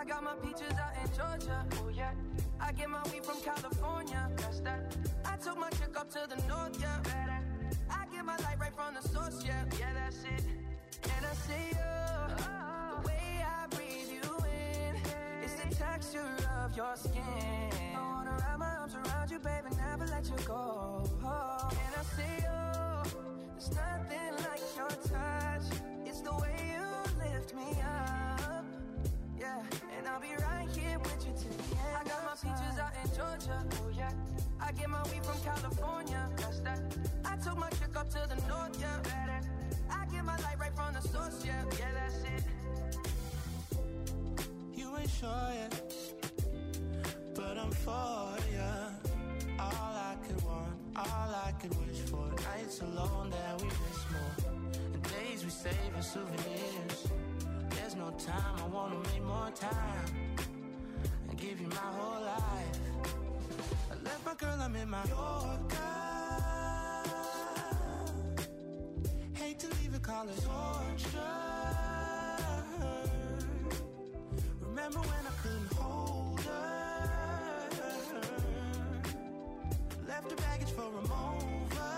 I got my peaches out in Georgia, oh yeah. I get my weed from California, that's that. I took my chick up to the north, yeah. Better. I get my light right from the source, yeah. Yeah, that's it. And I say, the way I breathe you in, it's the texture of your skin. I wanna wrap my arms around you, baby, never let you go. And I say, there's nothing like your touch. It's the way you lift me up, yeah. And I'll be right here with you till the end. I got my peaches out in Georgia, oh yeah. I get my weed from California, that's that. I took my chick up to the north, yeah. Better. I get my light right from the source, yeah. Yeah, that's it. You ain't sure yet, but I'm for ya. All I could want, all I could wish for. Nights alone that we miss more, and days we save as souvenirs. There's no time, I wanna make more time and give you my whole life. I left my girl, I'm in my Yorker. Hate to leave it, call it torture. Remember when I couldn't hold her? Left the baggage for a mover.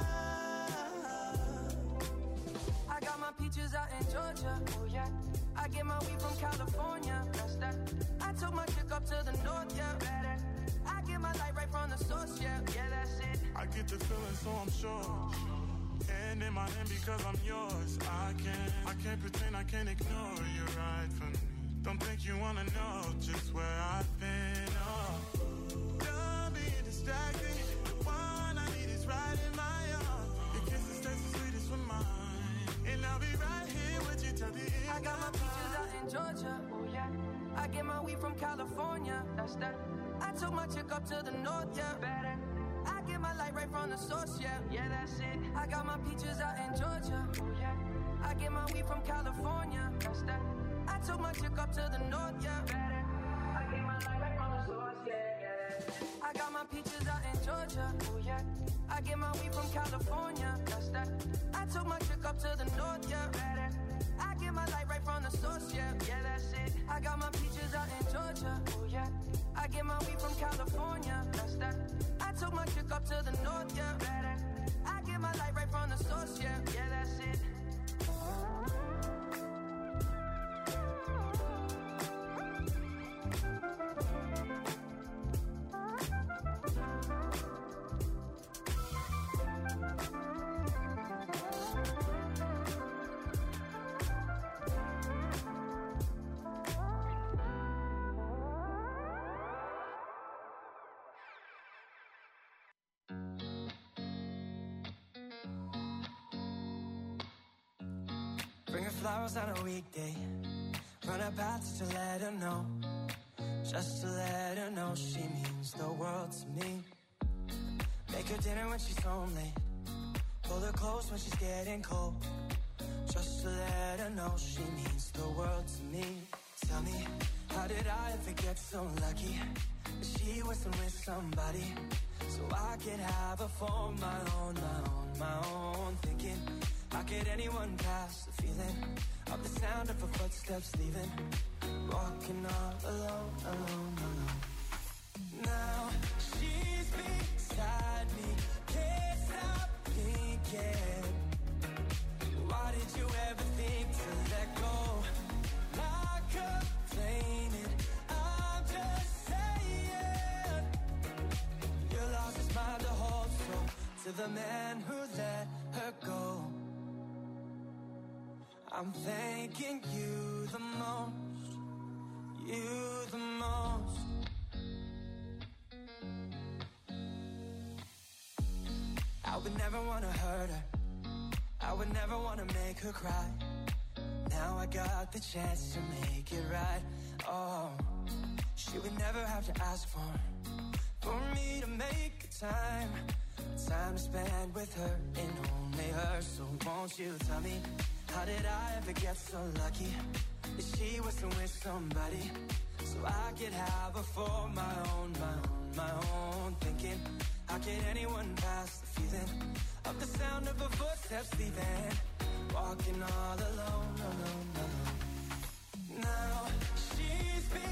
I got my peaches out in Georgia, oh yeah. I get my weed from California, that's that. I took my chick up to the north, yeah. Better. I get my light right from the source, yeah. Yeah, that's it. I get the feeling, so I'm sure. And in my hand because I'm yours. I can't pretend, I can't ignore you right from me. Don't think you wanna know just where I've been, oh. Don't be distracted. The one I need is right in my arms. Your kisses taste the sweetest with mine. And I'll be right here with you till the end. I got my peaches out in Georgia, oh yeah. I get my weed from California, that's that. I took my chick up to the north, yeah. Better. I get my light right from the source, yeah. Yeah, that's it. I got my peaches out in Georgia, oh yeah. I get my weed from California, that's that. I took my chick up to the north, yeah. Better. I get my light right from the source, yeah, yeah. I got my peaches out in Georgia, oh yeah. I get my weed from California, that's that. I took my chick up to the north, yeah. Better. I get my light right from the source, yeah. Yeah, that's it. I got my peaches out in Georgia, oh yeah. I get my weed from California, that's that. I took my chick up to the north, yeah. Better. I get my light right from the source, yeah. Yeah, that's it. Flowers on a weekday, run her paths to let her know, just to let her know she means the world to me. Make her dinner when she's home late, pull her close when she's getting cold, just to let her know she means the world to me. Tell me, how did I ever get so lucky that she wasn't with somebody, so I could have her for my own, my own. Thinking, how could anyone pass the feeling of the sound of her footsteps leaving, walking all alone, alone, alone. Now she's beside me, can't stop thinking, why did you ever think to let go? Not complaining, I'm just saying, you lost his mind to hold, so to the man who let her go, I'm thanking you the most, you the most. I would never wanna hurt her, I would never wanna make her cry. Now I got the chance to make it right. Oh, she would never have to ask for me to make a time to spend with her and only her. So won't you tell me, how did I ever get so lucky that she wasn't with somebody, so I could have her for my own, my own. Thinking, how could anyone pass the feeling of the sound of her footsteps leaving, walking all alone, alone, alone. Now she's been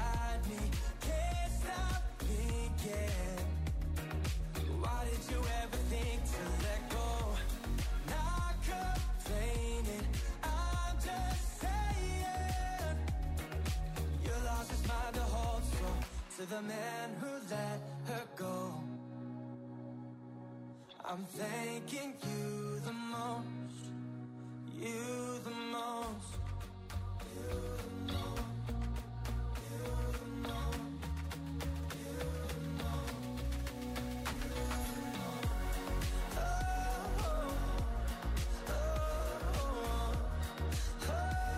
inside me can't stop thinking. Why did you ever think to let go? Not complaining, I'm just saying. You lost his mind to hold so to the man who let her go. I'm thanking you the most, you the most, you the most, you the most, you the most, you the most. Oh, oh, oh, oh, oh,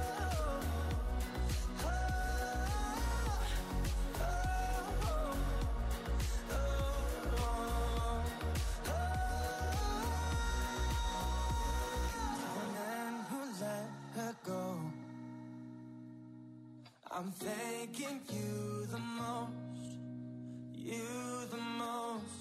I'm thanking you the most, you the most.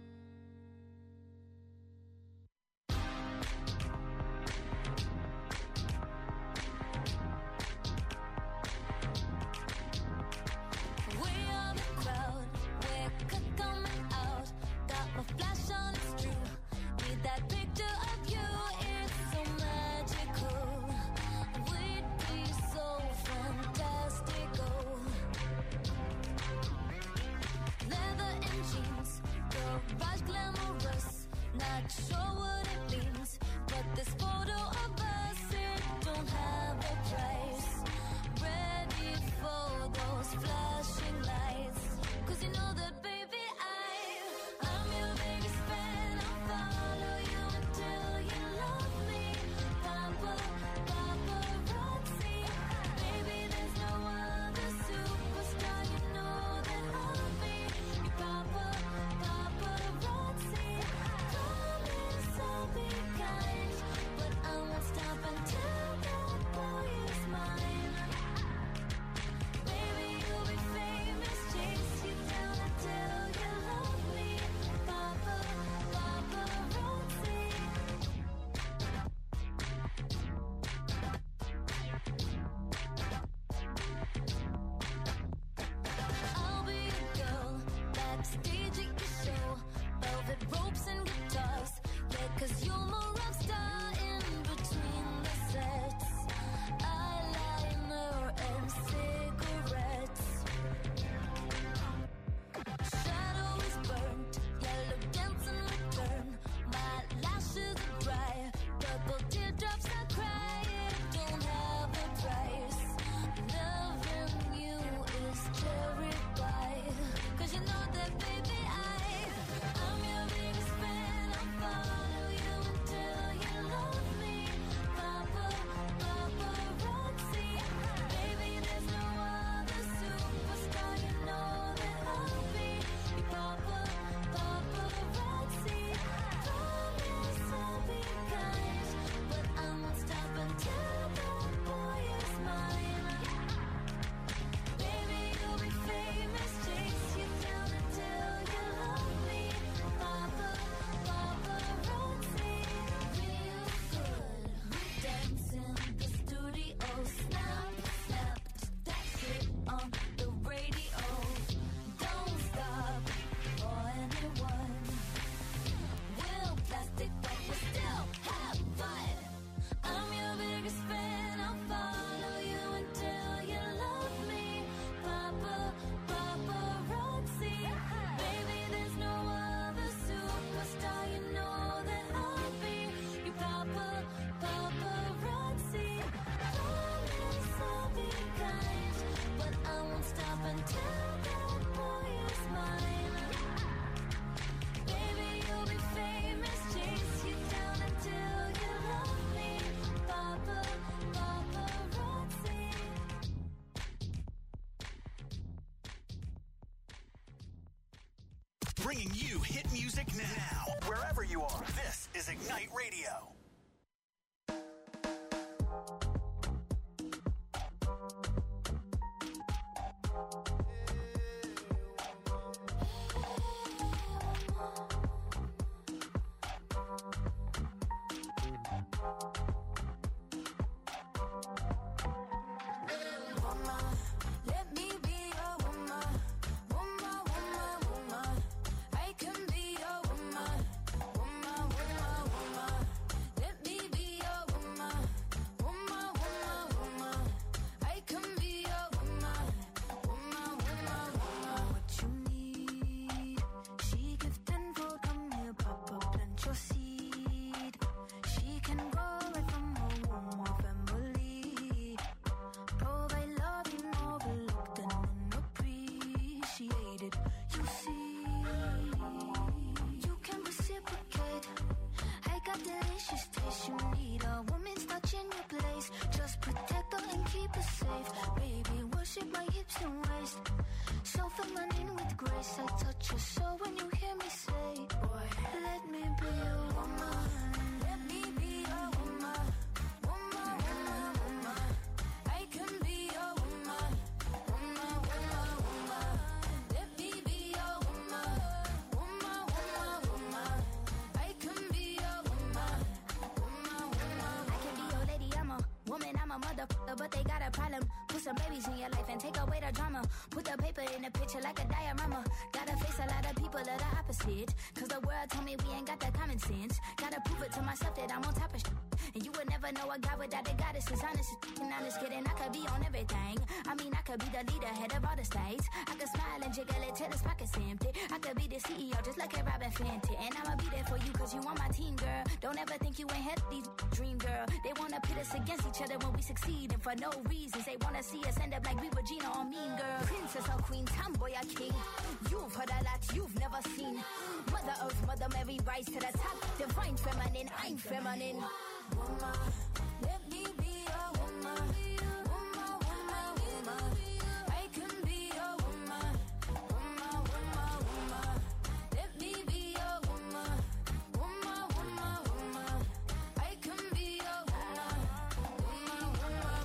We are the crowd, we're coming out. Got my flash on, it's true. Need that picture of you, it's so magical. We'd be so fantastical. Leather and jeans, garage glamorous. Not sure what it means, but this photo of us, it don't have a price. Ready for those flashing lights, 'cause you know that baby I'm your biggest fan. I'll follow you until you love me. Papa, paparazzi. Baby, there's no other superstar, you know that I'll be your papa, paparazzi. Promise I'll be kind, but I won't stop until that boy is mine. Baby, you'll be famous, chase you down until you love me. Papa, paparazzi. I'll be a girl backstage at your show. Velvet ropes and guitars, yeah, 'cause you're my rock star in between the sets. Eyeliner and cigarettes. Shadow is burnt, yellow dance in return. My lashes are dry, purple teardrops I cry. It don't have a price. Loving you is cherry pie, 'cause you know that baby I'm your biggest fan. I'll follow you until you love me. Papa, paparazzi. Baby, there's no other superstar, you know that I'll be your papa, paparazzi. Promise I'll be kind, but I won't stop until that boy is mine. Baby, you'll be famous, chase you down until you love me. Papa, paparazzi. Real good, we dance in the studio. Snap, snap, that shit on the radio. Don't stop for anyone. We'll plastic, but we still have fun. I'm your biggest fan. I'll follow you until you love me. Papa, paparazzi. Baby, there's no other superstar, you know that I'll be your papa, paparazzi. Promise I'll be kind, but I won't stop until that boy is mine. Baby, you'll be famous, chase you down until you love me. Papa, paparazzi. Bringing you hit music now, wherever you are. This is Ignite Radio. Mama, let me be your space. You need a woman's touch in your place. Just protect her and keep her safe. Baby, worship my hips and waist. So feminine with grace. I touch your soul when you hear me say, boy, let me be your woman. Let me be your woman. Woman, woman, woman. I can be your woman. Woman, woman, woman. Let me be your woman. Woman, woman, woman. I can be your woman. Woman, woman. I can be your lady, I'm a woman, I'm a motherfucker, but they got a problem. Put some babies in your life and take away the drama. Put the paper in the picture like a diorama. Gotta face a lot of people that are opposite. Cause the world told me we ain't got the common sense. Gotta prove it to myself that I'm on top of shit. And you would never know a guy without a goddess is honest. And honest kidding, I could be on everything. I mean, I could be the leader, head of all the states. I could smile and jiggle it till his pockets empty. I could be the CEO just like a Robin Fenty. And I'ma be there for you cause you on my team, girl. Don't ever think you ain't had these dream, girl. They wanna pit us against each other when we succeed. And for no reasons, they wanna see us end up like we were Gina or Mean Girl. Princess or queen, tomboy or king. You've heard a lot you've never seen. Mother Earth, Mother Mary, rise to the top. Divine feminine, I'm feminine. Woman, let me be a woman. Woman, woman, woman. I can be a woman. Woman, woman, woman. Let me be a woman. Woman, woman, woman. I can be a woman. Woman, woman,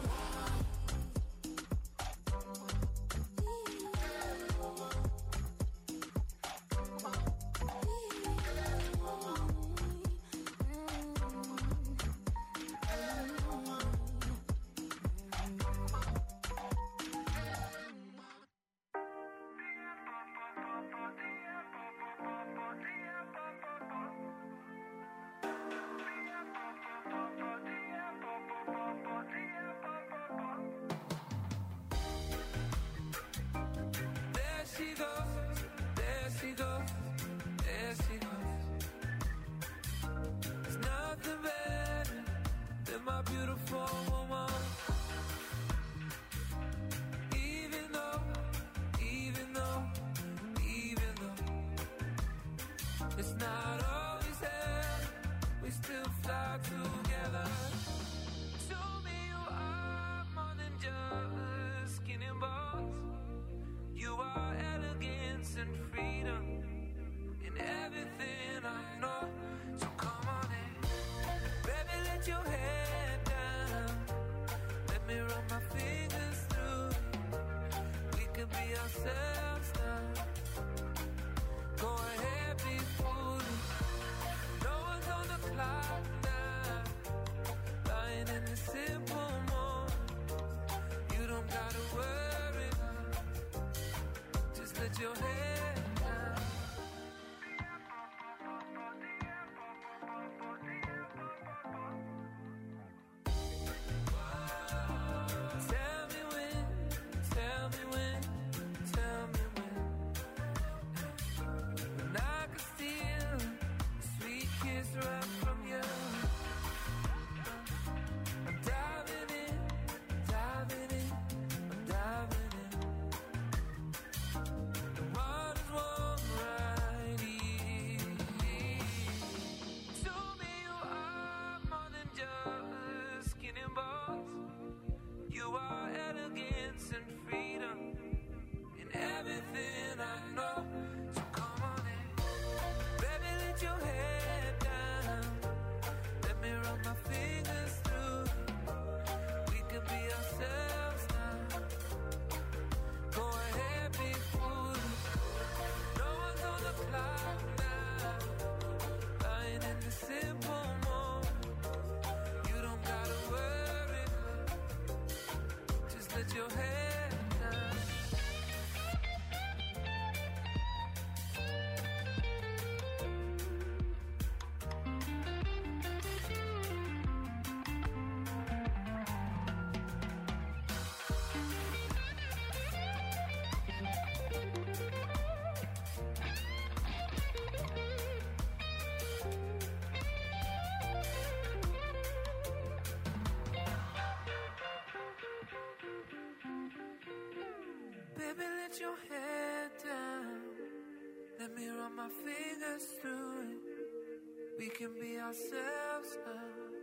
There she goes, there she goes, there she goes. There's nothing better than my beautiful woman. Even though, even though, even though it's not always there, we still fly together. Show me you are more than just skin and bones. You are elegance and freedom in everything I know. So come on in, baby, let your head down. Let me run my fingers through it. We can be ourselves now. Go ahead, be foolish. No one's on the clock now. Lying in the simple moment. You don't gotta worry now. Just let your head down. Tell me when, tell me when, tell me when. When I could steal a sweet kiss right from you. I'm diving in, diving in, I'm diving in. The water's warm right here. Show me you are more than just skin and bones. You are elegance and freedom in everything I know. So come on in, baby, let your head down. Let me run my fingers through it. We can be ourselves now. Go ahead, be foolish. No one's on the clock now. Lying in the simple moment. You don't gotta worry now. Just let your head down. Baby, let your head down. Let me run my fingers through it. We can be ourselves now.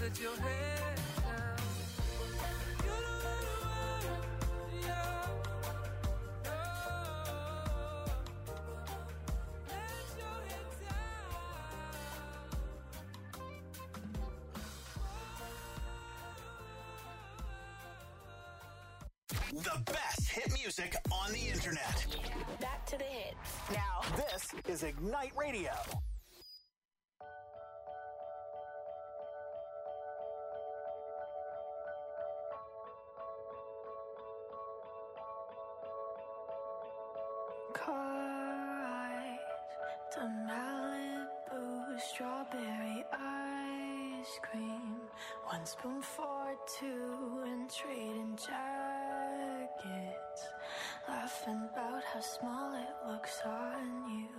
let your head down. You don't wanna worry, yeah. Let your head down. The best hit music on the internet. Back to the hits. Now, this is Ignite Radio. Car ride to Malibu, strawberry ice cream, 1 spoon for 2 and trading jackets, laughing about how small it looks on you.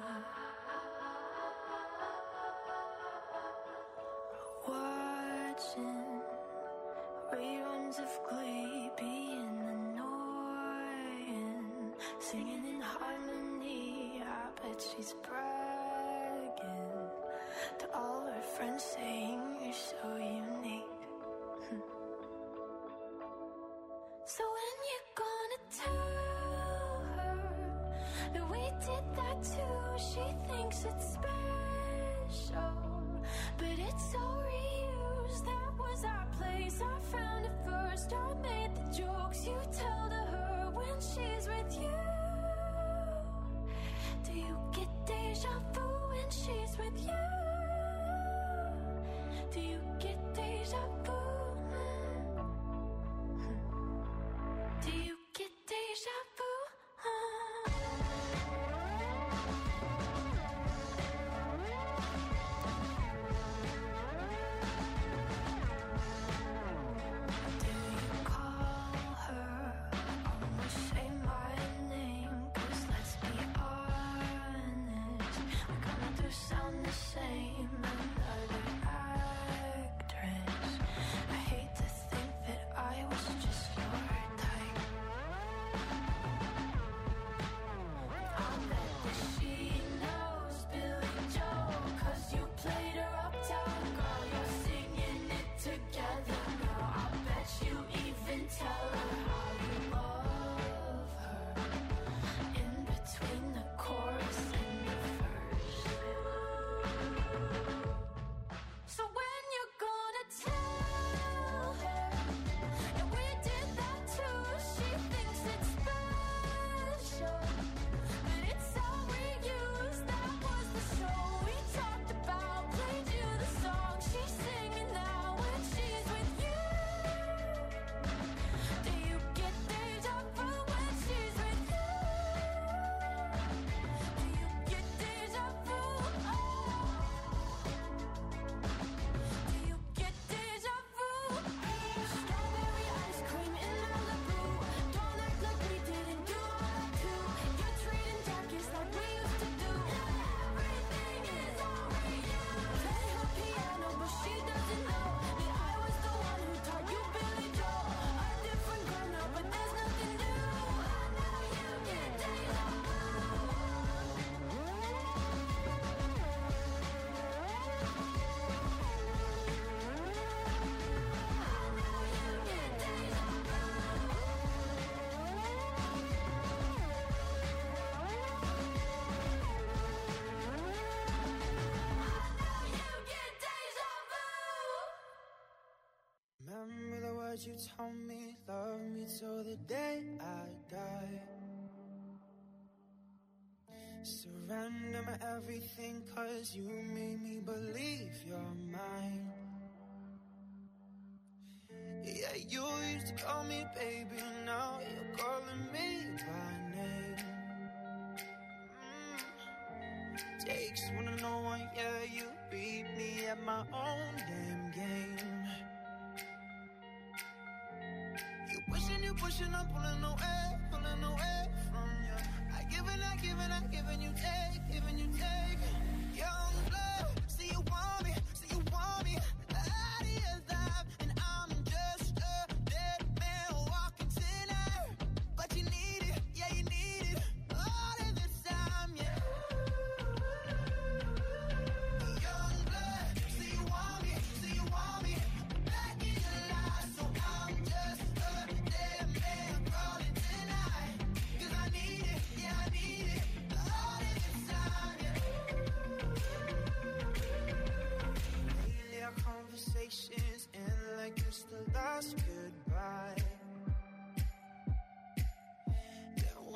Watching reruns of Glee, being annoying, singing in harmony. I bet she's bragging to all her friends, saying you're so unique. So when you gonna tell her that we did that too? She thinks it's special, but it's all reused. That was our place, I found it first. I made the jokes you tell to her when she's with you. Do you get deja vu when she's with you? Do you get deja vu? Do you get deja vu? Do you call her? Almost say my name, 'cause let's be honest, we kinda do sound the same. Another actress. I hate to think that I was just your type. I'll bet that she knows Billy Joel, 'cause you played her uptown girl. You're singing it together now. I'll bet you even tell her how you love her in between the chorus and the verse. So when you're gonna tell her that we did that too? She thinks it's special, but it's all reused. That was the show we talked about. Played you the song she's singing now when she's with you. Do you get deja vu when she's with you? Do you get deja vu? Oh. Do you get deja vu? Strawberry ice cream in Malibu. Don't act like we didn't do all that too. You're trading jackets like we used to do. Everything is all reused. Play her piano, but she doesn't know that I was the one who taught you Billy Joel. A different girl now, but there's nothing new. I know you get deja vu. Remember the words you told me, love me till the day I die. Surrender my everything, 'cause you made me believe you're mine. Yeah, you used to call me baby, now you're calling me by name. Takes one to know one, yeah, you beat me at my own damn game. You pushing, I'm pulling away from you. I giving you take. Young blood, see you want me. The idea's live, and I'm just a dead man walking tonight. But you need it, yeah, you need it all of this time, yeah. Young blood, see you want me.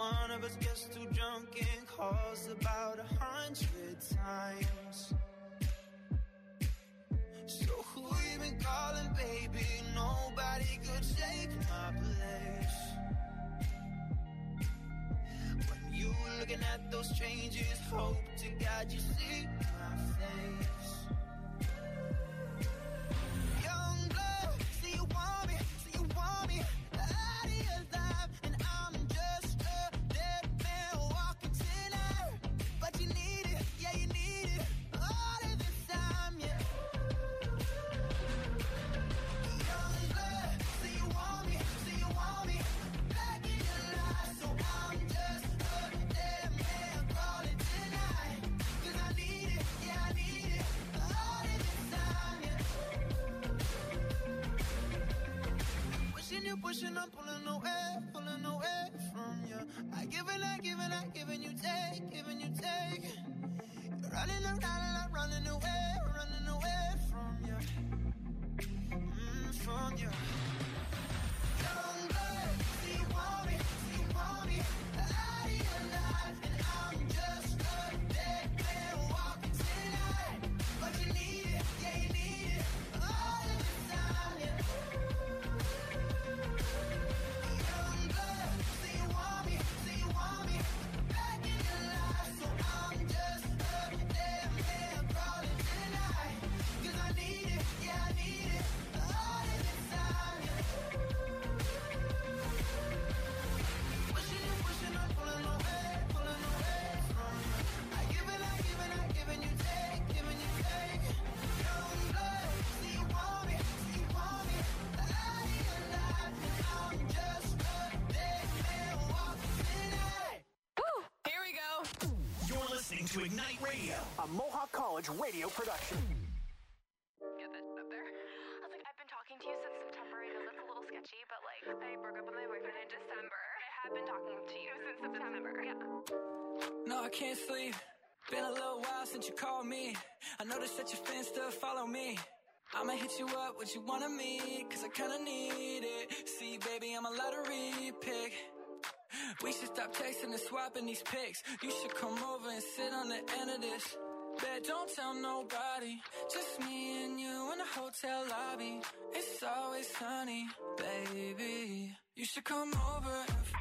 one of us gets too drunk and calls about 100 times. So who you been calling, baby? Nobody could take my place. When you looking at those changes, hope to God you see my face. Young blood, see you want me, out of your life, and I'm just a dead man walking tonight. But you need it, yeah you need it, all of this time, yeah. Young blood, see you want me, back in your life, so I'm just a dead man calling tonight. 'Cause I need it, yeah I need it, all of this time, yeah. Pushing, I'm pulling away from you. I give and I give and I give and you take, You're running around and I'm running away from you, from you. Young blood, see you want me, out of your life, and I'm just a dead man walking tonight. But you need it, yeah you need it, all of the time, yeah. Young blood, see you want me, back in your life, so I'm just a dead man crawling tonight. 'Cause I need it, yeah I need it, all of the time, yeah. Pushing, I'm pulling away from you. I give and I give and I give and you take, Young blood, see you want me, out of your life, and I'm just a dead man walking tonight. Here we go. You're listening to Ignite Radio, a Mohawk College radio production. Get that up there. I was like, I've been talking to you since September. I know that's a little sketchy, but like, I broke up with my boyfriend in December. I have been talking to you since September. Yeah. No, I can't sleep. Been a little while since you called me. I noticed that your fans still follow me. I'ma hit you up, what you want of me, 'cause I kinda need it. See, baby, I'm a lottery pick. We should stop texting and swapping these pics. You should come over and sit on the end of this. Bet don't tell nobody, just me and you in the hotel lobby. It's always sunny, baby. You should come over,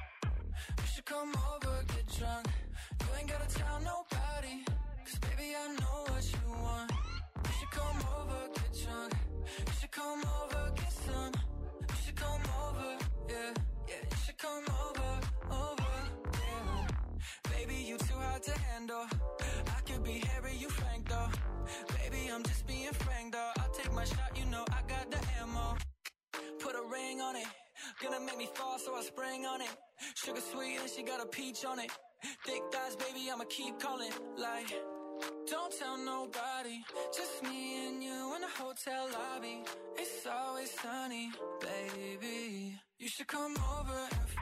get drunk. You ain't gotta tell nobody, 'cause baby I know what you want. You should come over, get drunk. You should come over, get some. You should come over, yeah. You should come over, yeah. Baby, you too hard to handle. I could be Harry, you Frank though. Baby, I'm just being frank though. I'll take my shot, you know I got the ammo. Put a ring on it, gonna make me fall, so I spring on it. Sugar sweet and she got a peach on it. Thick thighs, baby, I'ma keep calling. Like, don't tell nobody, just me and you in the hotel lobby. It's always sunny, baby. You should come over,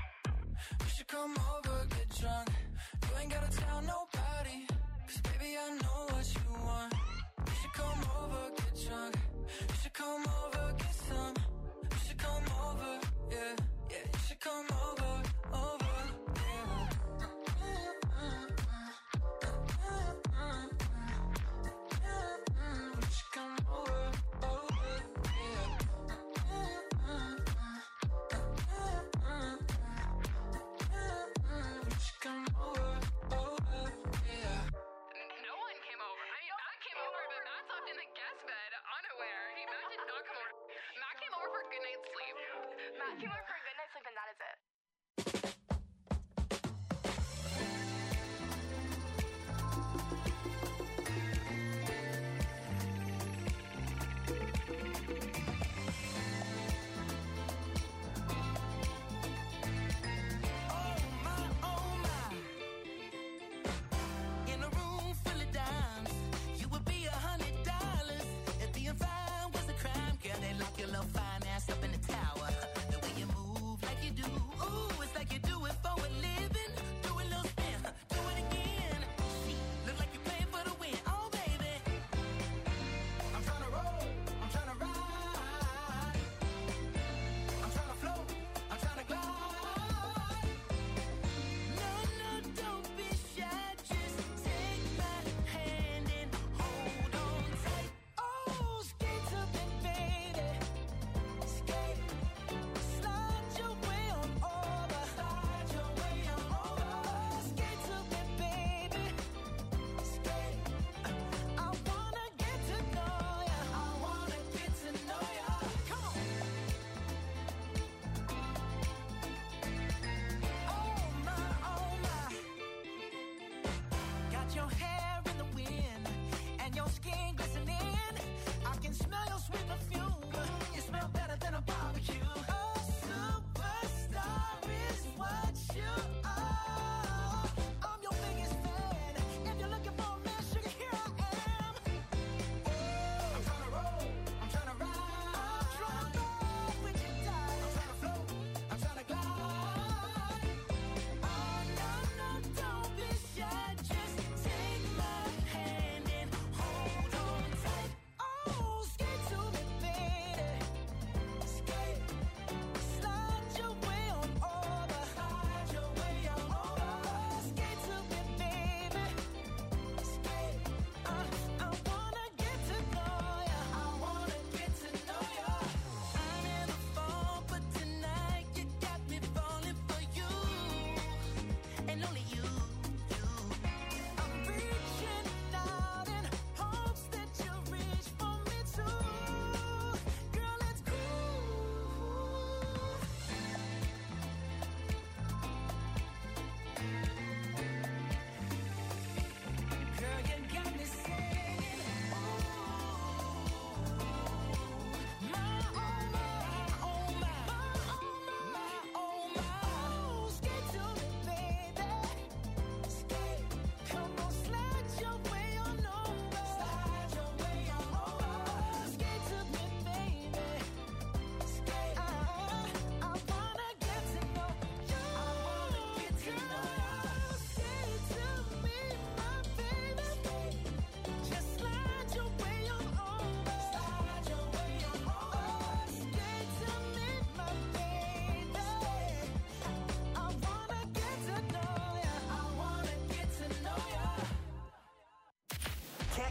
get drunk. You ain't gotta tell nobody, 'cause baby I know what you want. You should come over, get drunk. You should come over, get some. You should come over, yeah. You should come over, yeah. You should come over, yeah. You should come over, yeah. No one came over. I mean, Matt came over, but Matt slept in the guest bed, unaware. Matt did not come over. Matt came over for a good night's sleep. Matt came over for a good night's sleep, and that is it. Oh my. In a room full of dimes, you would be $100 if being fine was a crime. Girl, they lock your little fine ass up in the tower. The way you move like you do, ooh,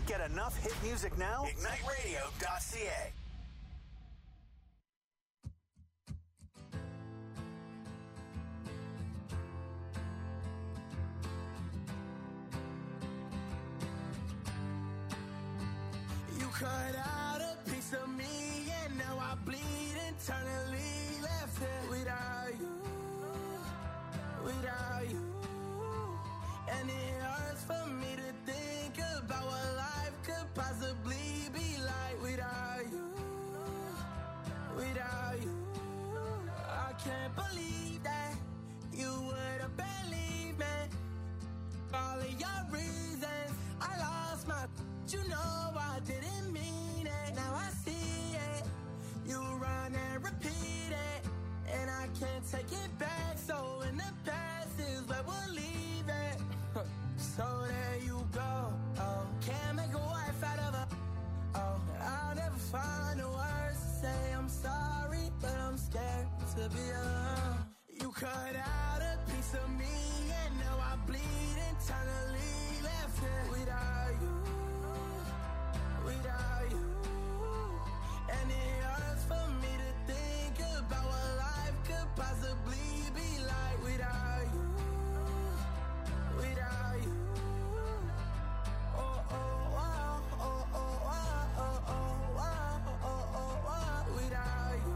get enough hit music now? IgniteRadio.ca. You cut out a piece of me and now I bleed internally. Left here without you, without you. And it hurts for me to think about what life could possibly be like without you, without you. I can't believe that you would have believed me. All of your reasons, I lost my, you know I didn't mean it. Now I see it, you run and repeat it, and I can't take it back. So in the past is where we'll leave it. So there you go. Oh, can't make a wife out of her. Oh, I'll never find the words to say I'm sorry, but I'm scared to be alone. You cut out a piece of me and now I bleed internally. Left here without you, without you. And it hurts for me to think about what life could possibly be like without you, without you. Oh, oh, wow, oh, oh, wow, oh, oh, wow, oh, oh, wow. Without you,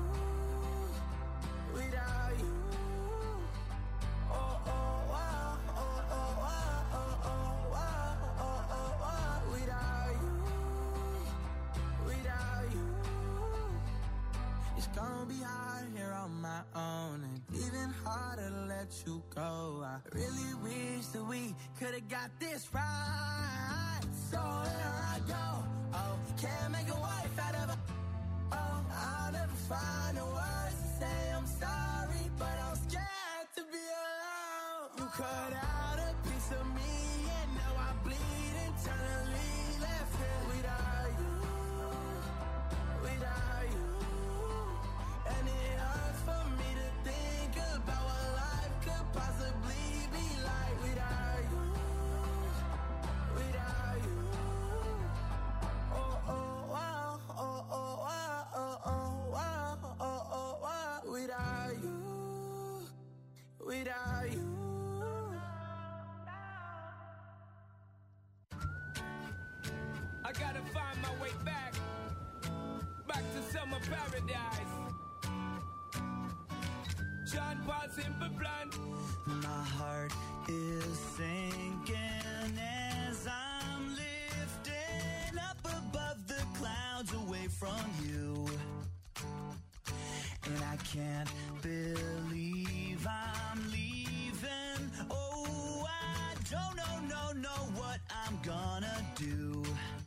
without you. Oh, oh, wow, oh, oh, wow, oh, oh, wow, oh, oh, wow. Without you, without you. It's gonna be hard here on my own, and even harder to let you go. I really wish that we could've got this right. So here I go. Oh, can't make a wife out of a. Oh, I'll never find the words to say I'm sorry, but I'm scared to be alone. You cut out a piece of me and now I bleed internally. Left here without you, without you. And it hurts for me to think about what life could possibly be like without you, without you. Oh, oh, wow, oh, oh, wow, oh, oh, wow, oh, oh, wow. Without you, without you. I gotta find my way back to summer paradise. John Paul Simple Plan. My heart is sinking as I'm lifting up above the clouds away from you. And I can't believe I'm leaving. Oh, I don't know what I'm gonna do.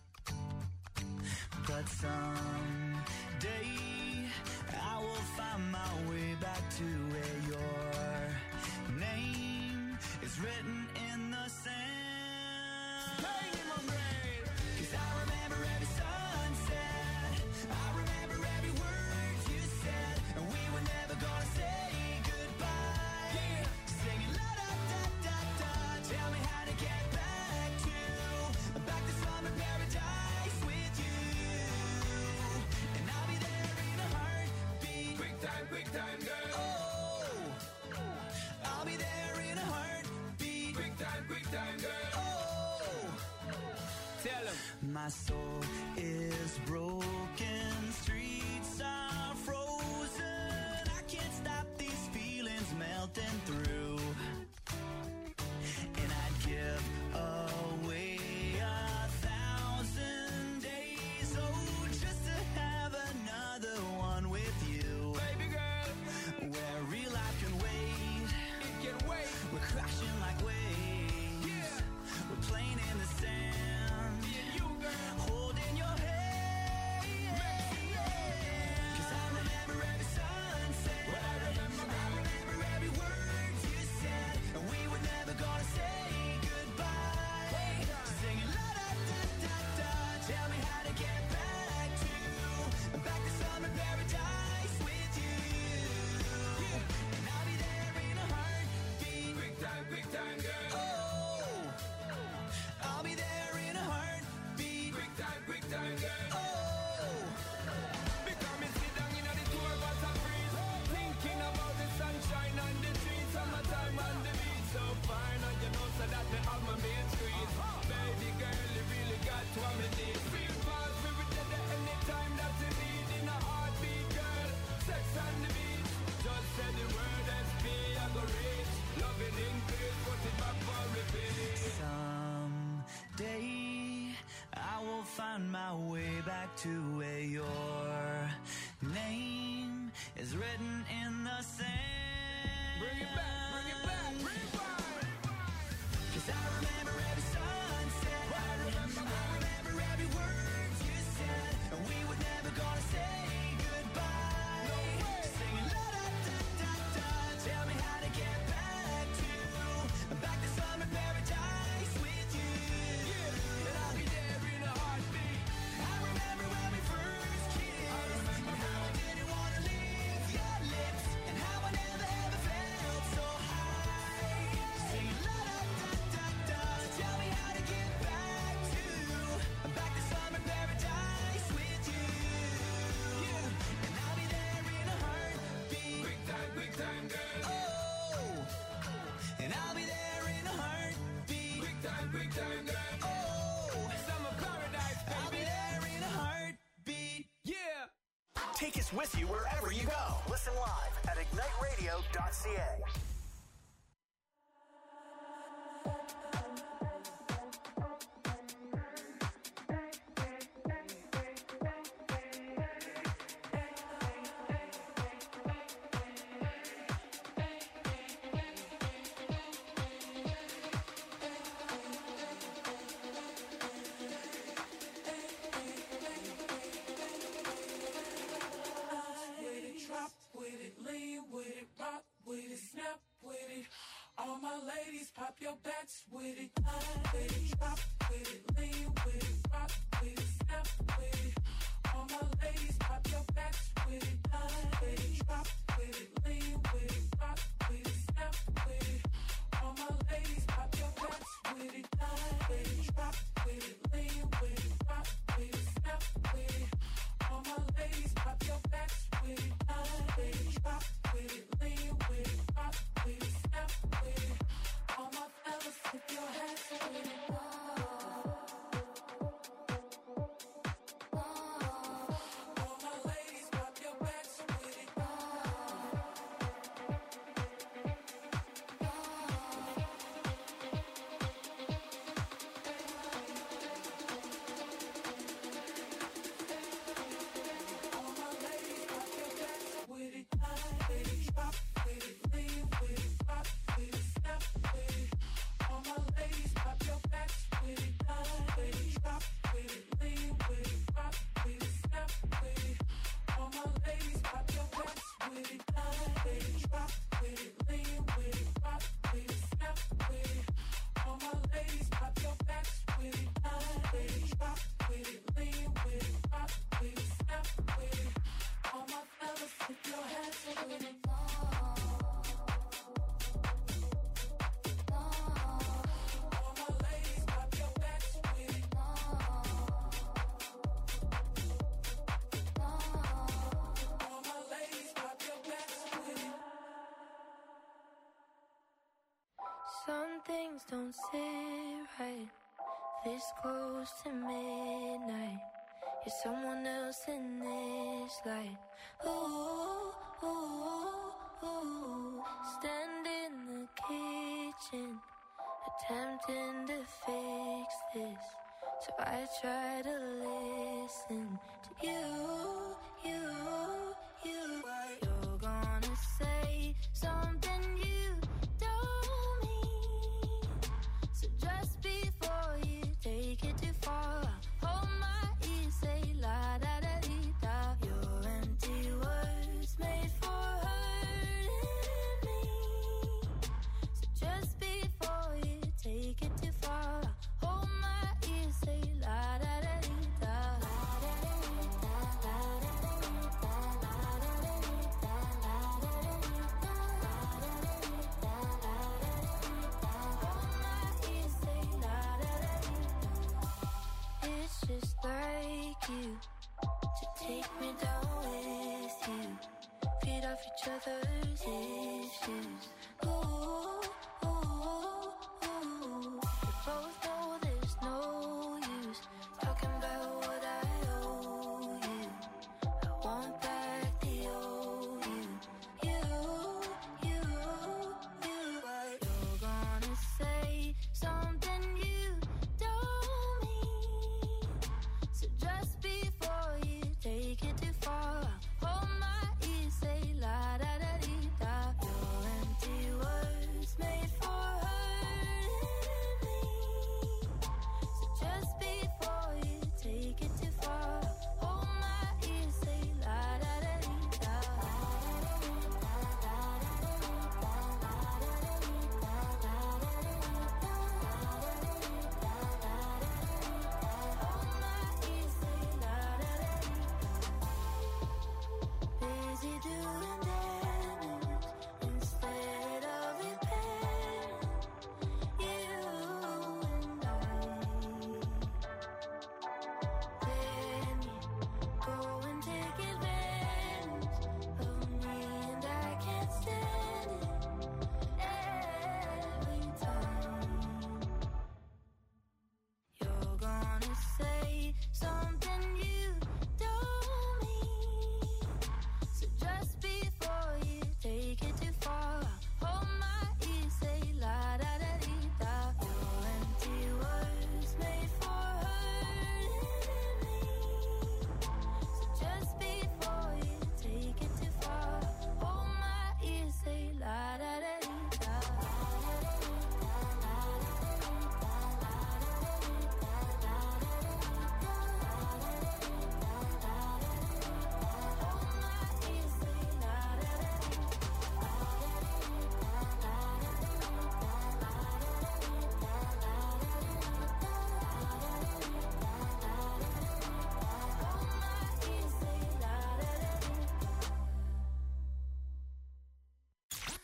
But someday I will find my way back to where your name is written in the sand. Pain in my brain. 'Cause I remember every sunset, I remember every word you said, and we were never gonna say goodbye. Yeah. Singing la da da da da. Tell me how to get back to summer paradise with you, and I'll be there in a heartbeat. Quick time, girl. Oh, I'll be there in a heartbeat. Quick time, girl. Oh, Tell him. my soul is broken, streets are frozen. I can't stop these feelings melting through. And I'd give away 1,000 days, oh, just to have another one with you. Baby girl, Where real life can wait, it can wait. we're crashing like waves. Yeah. We're playing in the sand, Me and you, girl. holding your hand. 'Cause I remember every sunset, Well, I remember every word the same. Bring it back, bring it back, rewind. 'Cause I remember every sunset. I remember every word you said. And we were never gonna say goodbye. Singing la da da da da. Tell me how to get back to summer paradise with you. And I'll be there in a heartbeat. I remember when we first kissed. And how I didn't wanna leave your lips. And how I never ever felt so high. Singing la da da da da. Tell me how to get back to summer paradise with you. And I'll be there in a heartbeat. Big time, girl. Oh, and I'll be there in a heartbeat. Big time, girl. Oh, Summer paradise, I'll be baby. there in a heartbeat. Yeah. Take us with you wherever you go. Listen live at igniteradio.ca. With it, drop with it, lean with it, rock with it, snap with it. All my ladies, pop your backs with it. With it, drop with it, lean with it, rock with it, snap with it. All my ladies, pop your backs with it. With it, drop with it, lean with it, rock with it, snap with it. All my ladies, pop your backs with it. With it, drop with it, lean with it, rock with it, snap with it. All my ladies, pop your backs with it. With it, drop with it, lean with it, rock with it, snap with it. All my fellas, tip your hats with it. All my ladies, pop your backs with it. All my ladies, pop your backs with it. With it, drop with it, lean with it, rock with it, snap with it. All my ladies, pop your backs with it. With it, drop with it, lean with it, rock with it, snap with it. All my ladies, pop your backs with it. With it, drop with it, lean with it, rock with it, snap with it. All my ladies, pop your backs with it. With it, drop with it, lean with it, rock with it, snap with it. All my fellas, tip your hats with it. All my ladies, pop your backs with it. All my ladies, pop your backs with it. Some things don't sit right. This close to midnight. You're someone else in this life. Ooh, ooh, ooh. Stand in the kitchen, attempting to fix this. So I try to listen to you. You're gonna say something you don't mean. So just before you take it too far, hold my ear, say la da da dee da. Your empty words made for hurting me. So just before you take it too far, hold my ear, say la da da dee da. It's just like you to take me down with you, feed off each other's issues. Ooh, ooh, ooh. We both know there's no use talking about what I owe you. I want back the old you. You're gonna say something you don't mean. So just before you take it too far, hold my ear, say la da da dee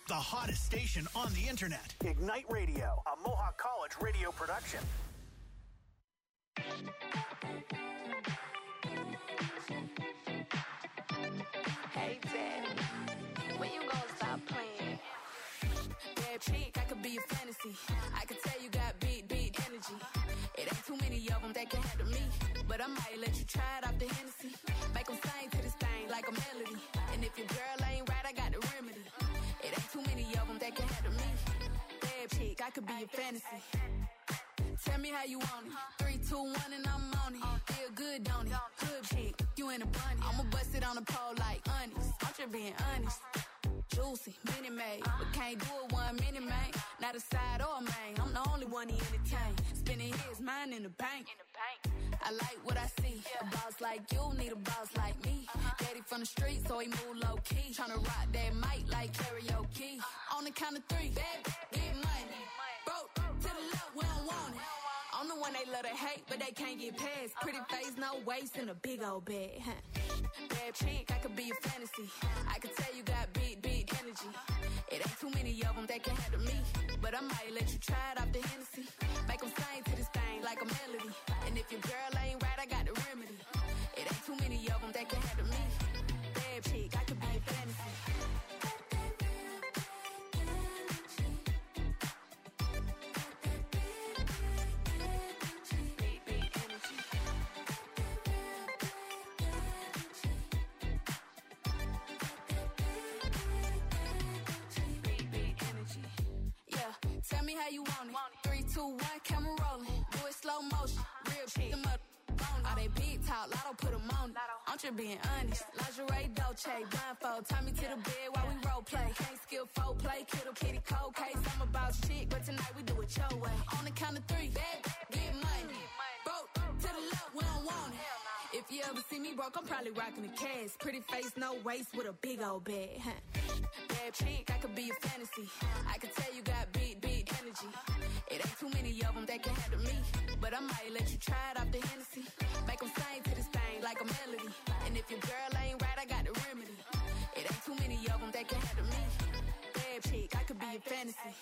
The hottest station on the internet. Ignite Radio, a Mohawk College radio production. Hey, Daddy, when you gonna stop playing? Bad chick, I could be a fantasy. I could tell you got big energy. It ain't too many of them that can handle me. But I might let you try it off the Hennessy. Make them sing to this thing like a melody. And if your girl ain't right, I got the remedy. It ain't too many of them that can handle me. Bad chick, I could be a fantasy. Tell me how you want it. 3, 2, 1, and I'm on it. Feel good, don't it? Good chick, you in a bunny. I'ma bust it on the pole like honest. I'm just being honest. Juicy, mini made, but can't do it 1 minute, man. Not a side or a main. I'm the only one he entertain. Spinning his mind in the bank. I like what I see. A boss like you need a boss like me. Daddy from the street, so he move low key. Tryna rock that mic like karaoke. On the count of 3, baby, get money. Broke to the left, we don't want it. I'm the one they love to hate, but they can't get past. Pretty face, no waist, and a big old bag. Bad chick, I could be a fantasy. I could tell you got big energy. It ain't too many of them that can handle me. But I might let you try it off the Hennessy. Make them sing to this thing like a melody. And if your girl ain't right, I got the remedy. It ain't too many of them that can handle me. Bad chick, I could be a fantasy. Tell me how you want it. 3, 2, 1, camera rolling. Do it slow motion. Real shit. Them up bone. All they big talk, Lotto put them on. I'm just being honest. Lingerie, Dolce, blindfold. Tie me to the bed while we role play. Can't skill folk play. Kiddo, kitty, cold case. I'm about shit, but tonight we do it your way. On the count of 3, bad, get money. Broke to the left, we don't want it. If you ever see me broke, I'm probably rocking the cash. Pretty face, no waist, with a big old bag. Bad chick, I could be a fantasy. I could tell you got big energy. It ain't too many of them that can handle me. But I might let you try it off the Hennessy. Make them sing to this thing like a melody. And if your girl ain't right, I got the remedy. It ain't too many of them that can handle me. Bad chick, I could be a fantasy.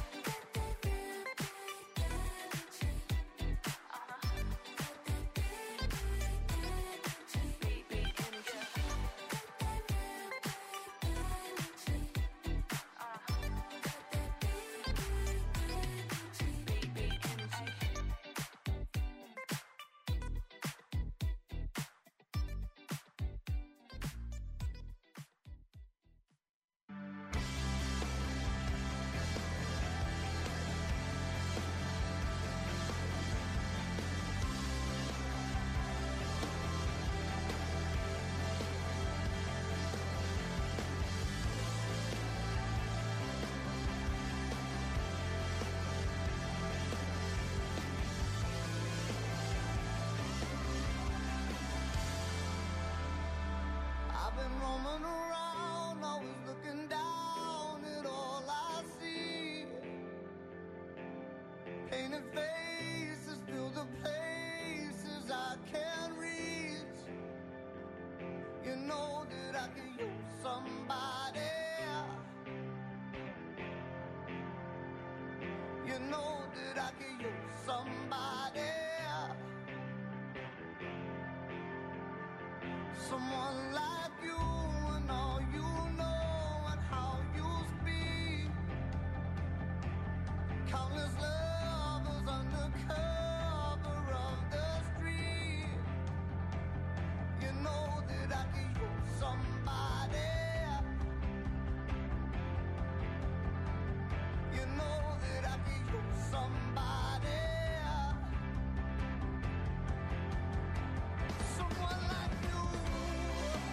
Roaming around, always looking down at all I see. Painted faces fill the places I can't reach. You know that I can use somebody. You know that I can use somebody. Someone like you and all you know and how you speak. Countless lovers under cover of the street. You know that I can use somebody. You know that I can use somebody. Someone like you.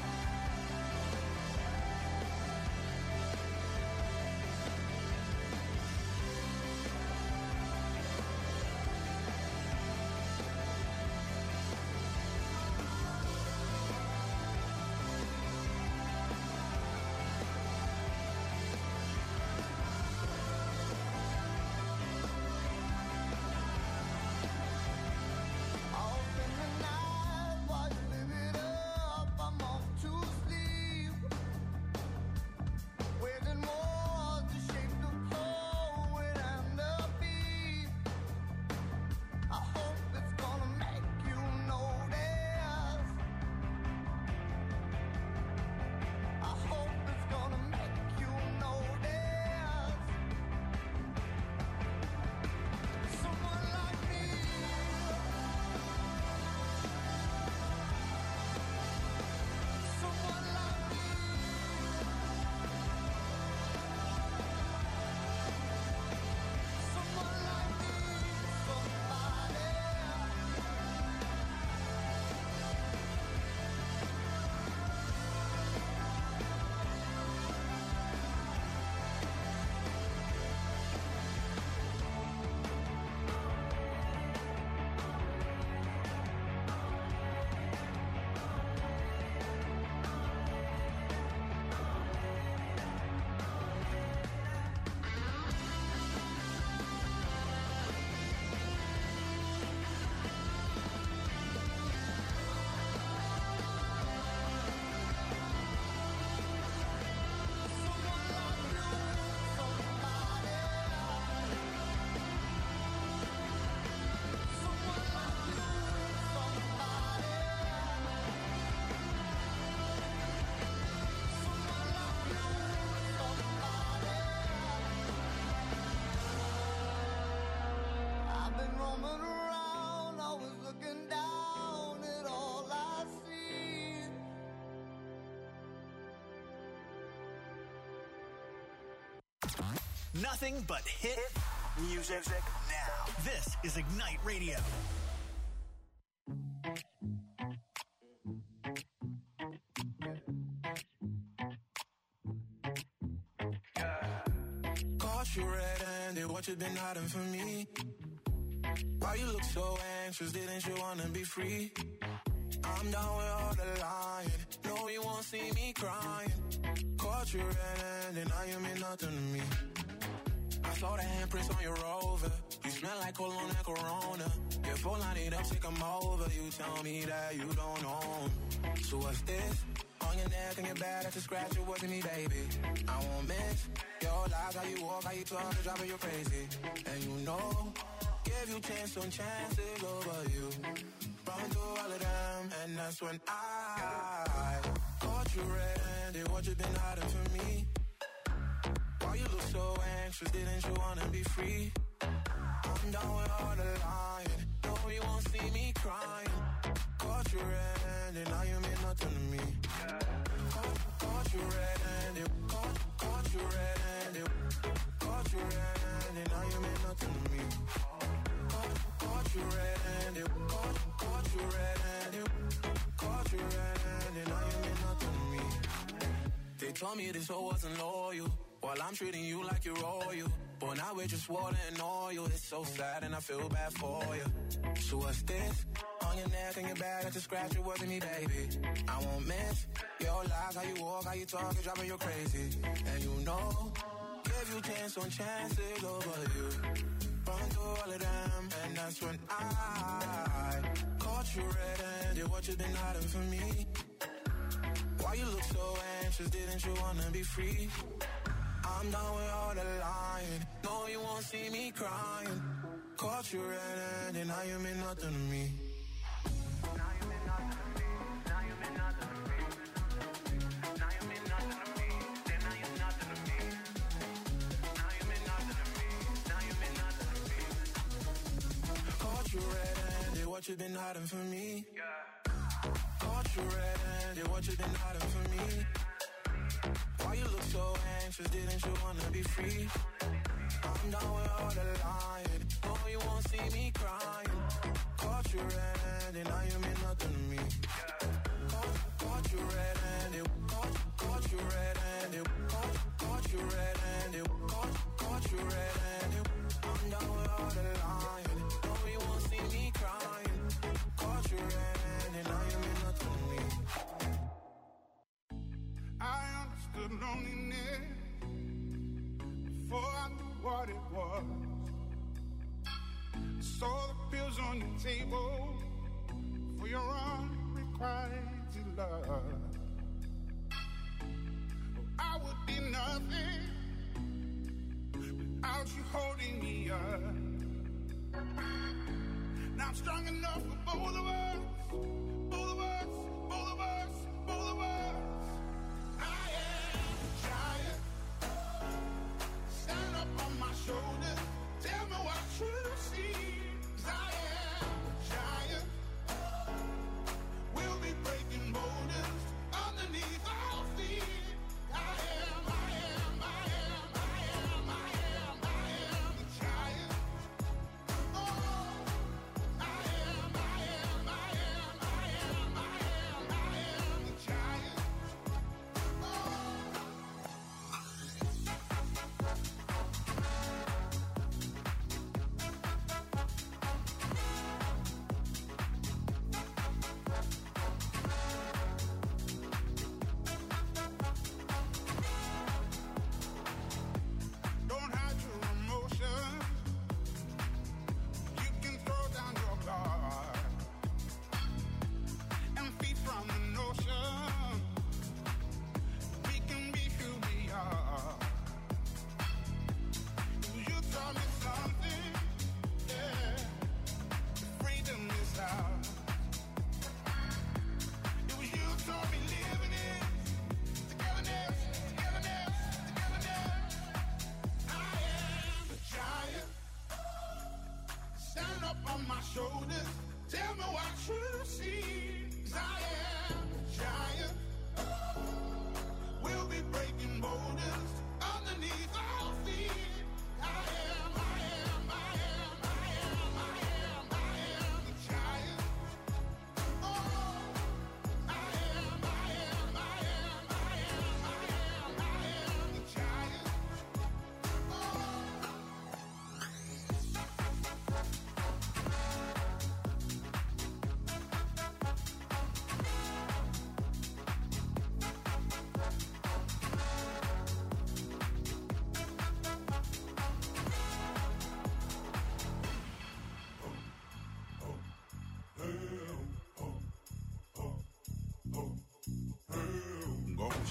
coming around, always looking down at all I see. Nothing but hit music now. This is Ignite Radio. Caught you red-handed, what you been hiding from me? Why you look so anxious, didn't you wanna be free? I'm down with all the lying, no you won't see me crying. Caught you red-handed, now you mean nothing to me. I saw the handprints on your Rover, you smell like cologne and Corona. Your phone line it up, take 'em over, you tell me that you don't know. So what's this? On your neck and your back, that's a scratch, it wasn't me, baby. I won't miss your lies, how you walk, how you talk, it's driving you crazy. And you know, give you chance on chances over you. Run through all of them, and that's when I caught you red-handed, what you been hiding from me? Why you look so anxious, didn't you wanna be free? I'm down with all the lying, no you won't see me crying. Caught you red-handed, now you mean nothing to me. Caught you red-handed, caught you red-handed, caught you red-handed, now you mean nothing to me. Caught you red-handed, caught you red-handed, caught you red-handed, now you mean nothing to me. They told me this hoe wasn't loyal, while I'm treating you like you're royal. But now we're just water and oil, it's so sad and I feel bad for you. So what's this? On your neck and your back, that's a scratch, it wasn't me, baby. I won't miss your lies, how you walk, how you talk, it's driving you crazy. And you know, give you chance on chances over you. Run through all of them, and that's when I caught you red-handed, what you been hiding from me? Why you look so anxious, didn't you wanna be free? I'm done with all the lying, no you won't see me crying. Caught you red-handed, now you mean nothing to me. Now you mean nothing to me, now you mean nothing to me. Now you mean nothing to me, then now you're nothing to me. Now you mean nothing to me, now you mean nothing to me. Caught you red-handed, what you been hiding from me? Caught you red-handed, what you been hiding from me? Why you look so anxious, didn't you wanna be free? I'm down with all the lying, no you won't see me crying. Caught you red-handed, now you mean nothing to me. Caught you red-handed, caught you red-handed, caught you red-handed, caught you red-handed. I'm down with all the lying, no you won't see me crying. Caught you red-handed, now you mean nothing to me. I understood loneliness before I knew what it was. Saw the pills on your table for your unrequited love. I would be nothing without you holding me up. Now I'm strong enough for both of us, both of us, both of us, both of us. I am a giant. Stand up on my shoulders. Tell me what you see. 'Cause I am a giant. We'll be breaking boulders underneath our feet. I am the giant. Oh, I am the giant.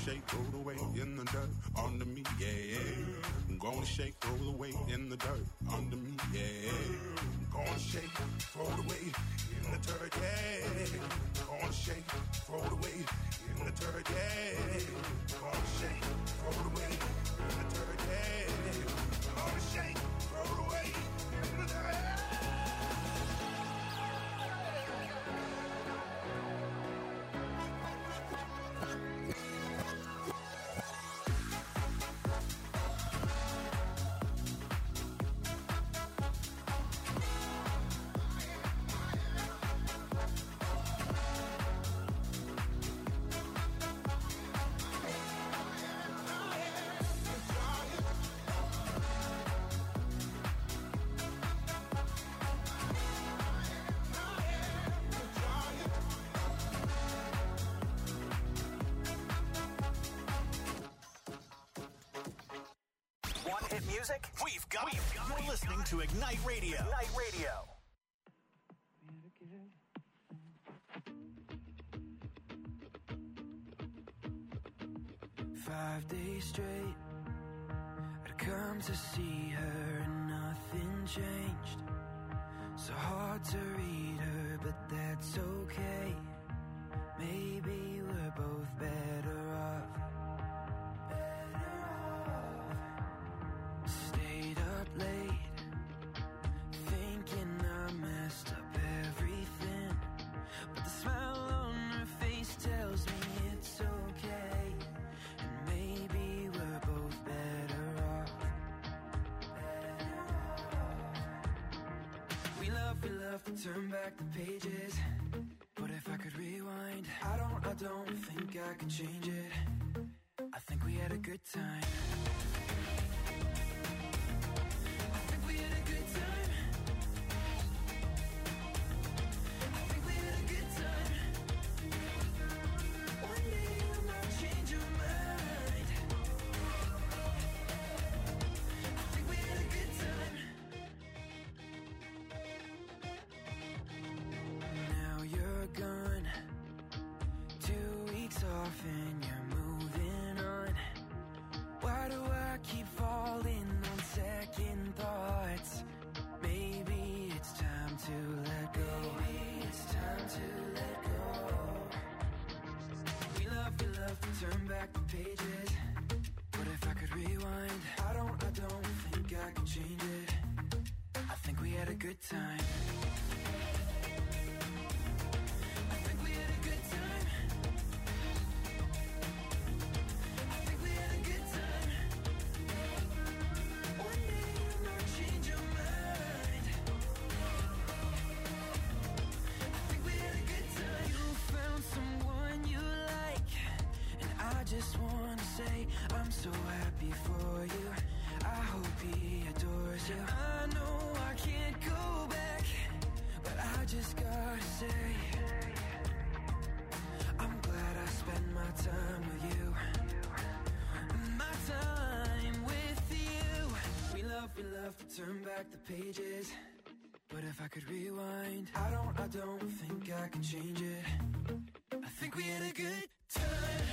shake, throw the weight in the dirt under me, yeah. I'm gonna shake, throw the weight in the dirt under me, yeah. I'm gonna shake, throw the weight in the dirt, yeah. I'm gonna shake, throw the weight in the dirt, yeah. I'm gonna shake, throw the weight in the dirt, yeah. I'm gonna shake, throw the weight in the dirt. Hit music? We've got You're listening to Ignite Radio. Ignite Radio. Five days straight, I'd come to see her and nothing changed. So hard to read her, but that's okay. Maybe we're both better off. Stayed up late, thinking I messed up everything. But the smile on her face tells me it's okay. And maybe we're both better off. We love to turn back the pages. But if I could rewind, I don't think I could change it. I think we had a good time. And you're moving on. Why do I keep falling on second thoughts? Maybe it's time to let go. Maybe it's time to let go. We love to turn back the pages. But if I could rewind, I don't think I could change it. I think we had a good time. Just wanna say I'm so happy for you. I hope he adores you. I know I can't go back, but I just gotta say I'm glad I spent my time with you. My time with you. We love to turn back the pages. But if I could rewind, I don't think I can change it. I think we had a good time.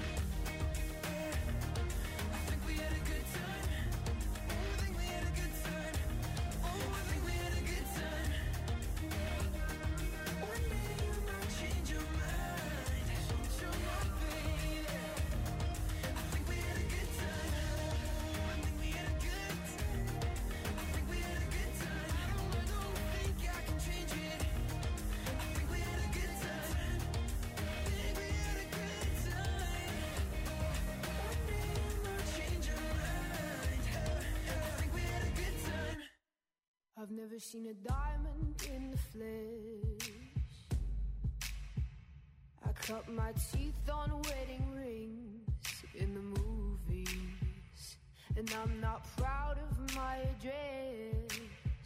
I've never seen a diamond in the flesh. I cut my teeth on wedding rings in the movies, and I'm not proud of my address.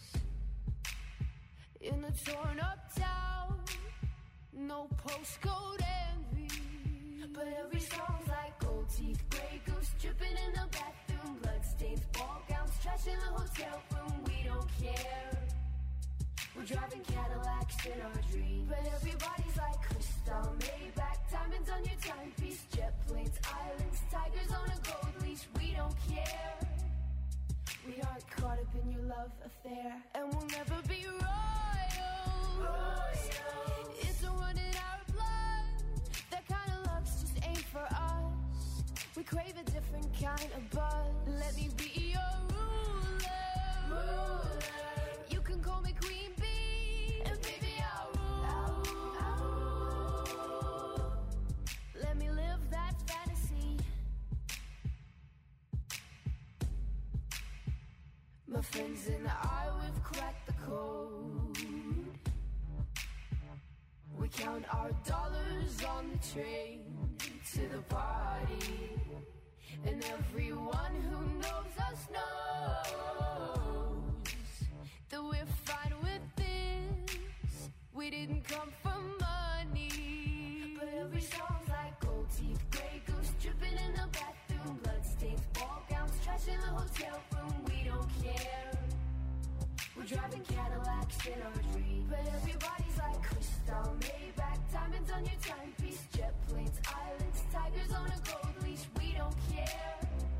In a torn up town, no postcode envy, but every song's like gold teeth, grey goose dripping in the bathroom, bloodstains, ball gowns, trash in the hotel room. We don't care. We're driving Cadillacs in our dreams, but everybody's like crystal, Maybach, diamonds on your timepiece, jet planes, islands. tigers on a gold leash. We don't care. We aren't caught up in your love affair, and we'll never be royals. It's a run in our blood. That kind of love's just ain't for us. We crave a different kind of buzz. Let me be your ruler. You can call me Queen Bee, and baby I'll rule. Let me live that fantasy. My friends and I, we've cracked the code. We count our dollars on the train to the party. And everyone who knows us knows that we're fine with this. We didn't come for money. But every song's like gold teeth, Grey Goose dripping in the bathroom, bloodstains, ball gowns, trash in the hotel room. We don't care. We're driving Cadillacs in our dreams. But everybody's like crystal, Maybach, diamonds on your timepiece, jet planes, islands, tigers on a gold leash. We don't care.